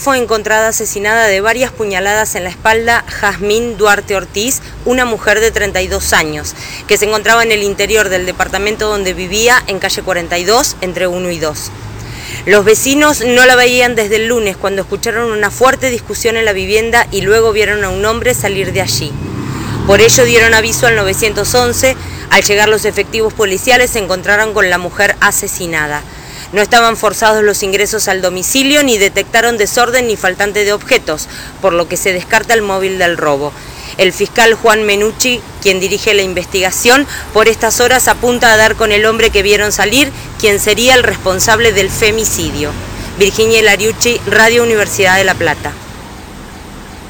fue encontrada asesinada de varias puñaladas en la espalda Jazmín Duarte Ortiz, una mujer de 32 años, que se encontraba en el interior del departamento donde vivía, en calle 42, entre 1 y 2. Los vecinos no la veían desde el lunes, cuando escucharon una fuerte discusión en la vivienda y luego vieron a un hombre salir de allí. Por ello dieron aviso al 911. Al llegar los efectivos policiales se encontraron con la mujer asesinada. No estaban forzados los ingresos al domicilio, ni detectaron desorden ni faltante de objetos, por lo que se descarta el móvil del robo. El fiscal Juan Menucci, quien dirige la investigación, por estas horas apunta a dar con el hombre que vieron salir, quien sería el responsable del femicidio. Virginia Lariucci, Radio Universidad de La Plata.